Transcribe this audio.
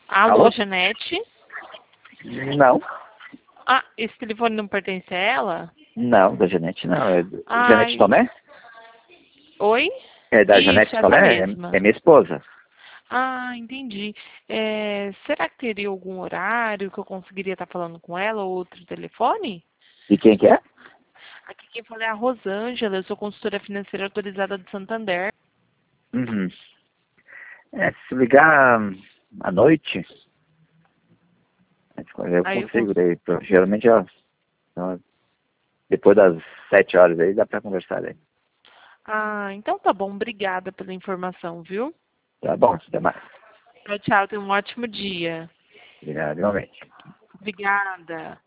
Alô, Alô? Janete? Não, Ah, esse telefone não pertence a ela? não, da Janete não. É Janete Ai, Tomé? oi? É da Isso, Janete essa Tomé? mesma. É minha esposa. Ah, entendi. Será que teria algum horário que eu conseguiria estar falando com ela ou outro telefone? E quem que é? Aqui quem fala é a Rosângela, eu sou consultora financeira autorizada do Santander. Uhum. Se ligar à noite, eu Aí eu consigo daí. Geralmente, ó, depois das 7 horas aí, dá pra conversar aí. Ah, então tá bom. Obrigada pela informação, viu? Tá bom, até mais. Tchau, tchau. Tenha um ótimo dia. Obrigado, igualmente. Obrigada.